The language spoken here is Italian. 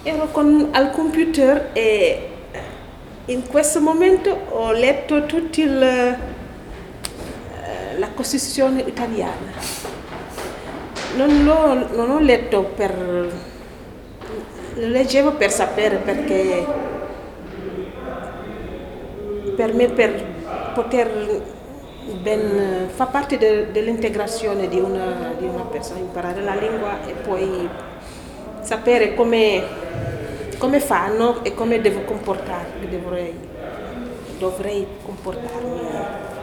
Ero al computer e in questo momento ho letto tutta la Costituzione italiana. Non ho letto lo leggevo per sapere perché per me per poter fa parte dell'integrazione di una persona, imparare la lingua e poi sapere come fanno e come devo comportarmi, dovrei comportarmi.